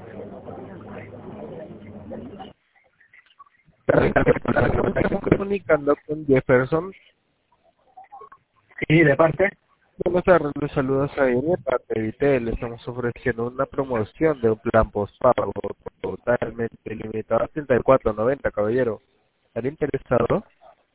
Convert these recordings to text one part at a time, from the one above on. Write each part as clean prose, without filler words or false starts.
Comunicando con Jefferson. Sí, de parte. Buenas tardes, les saludos a de parte de Vitel. Le estamos ofreciendo una promoción de un plan postpago totalmente limitado a 34.90, caballero. ¿Estaría interesado?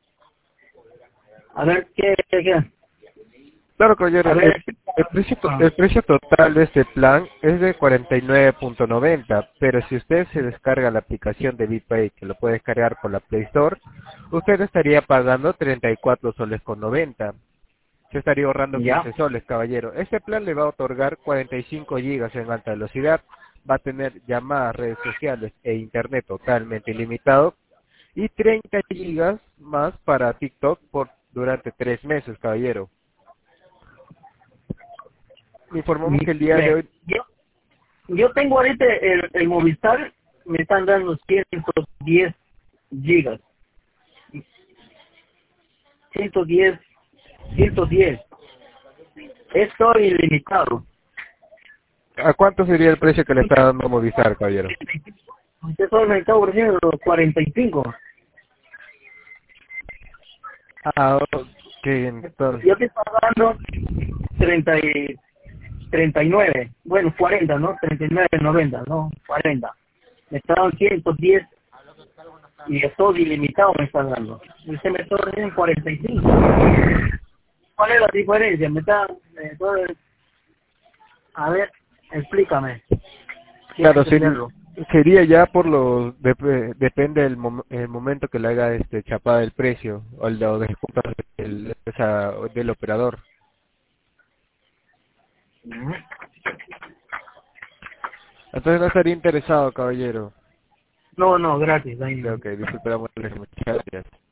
A ver, ¿qué? Claro, caballero. A ver. El precio total de este plan es de 49.90, pero si usted se descarga la aplicación de BitPay, que lo puede descargar por la Play Store, usted estaría pagando 34 soles con 90. Se estaría ahorrando Ya. 15 soles, caballero. Este plan le va a otorgar 45 gigas en alta velocidad, va a tener llamadas, redes sociales e internet totalmente ilimitado y 30 gigas más para TikTok durante 3 meses, caballero. Le informamos que el día de Ve, hoy... yo tengo ahorita el Movistar, me están dando 110 gigas. 110, 110. Esto ilimitado. ¿A cuánto sería el precio que le está dando Movistar, caballero? Usted solo me está ofreciendo 45. Ah, ok, entonces... Yo estoy pagando 39. Bueno, 40, ¿no? 39.90, ¿no? 40. Me está dando 110 y es todo ilimitado me está dando. Y usted me está ofreciendo 45. ¿Cuál es la diferencia? Me está... entonces, a ver, explícame. Quiero Claro, entenderlo. sería ya por depende el momento que le haga chapada el precio o el de descuento del operador. Ujú. Entonces no estaría interesado, caballero. No, gratis. Ahí. Ok, disculpe la molestia, muchas gracias.